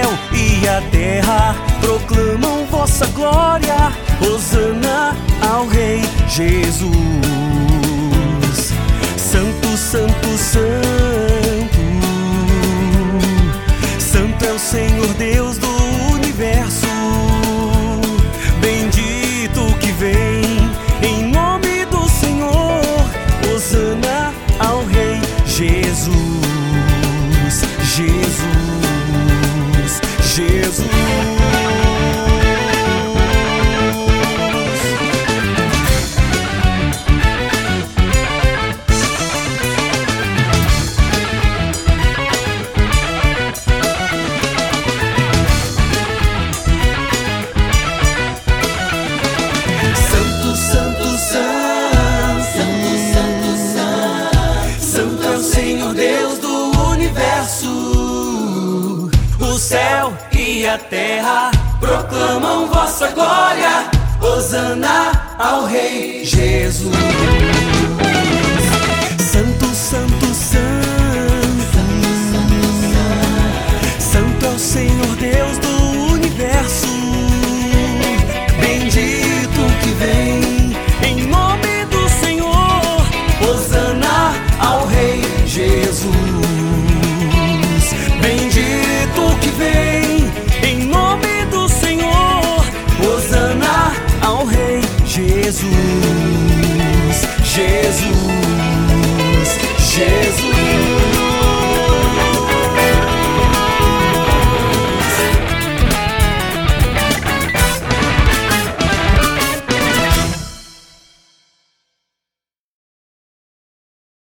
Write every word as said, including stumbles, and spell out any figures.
céu e a terra proclamam vossa glória. Hosana ao Rei Jesus. Santo, santo, santo, santo é o Senhor Deus do universo. Bendito que vem em nome do Senhor. Hosana ao Rei Jesus. Jesus, Jesus. Santo, santo, santo, santo, santo, santo é o Senhor Deus do universo. O céu e a terra proclamam vossa glória. Hosana ao Rei Jesus. Santo, santo, santo, santo é o Senhor Deus do universo. Bendito que vem em nome do Senhor. Hosana ao Rei Jesus. Bendito que vem em nome do Senhor. Hosana ao Rei Jesus. Jesus.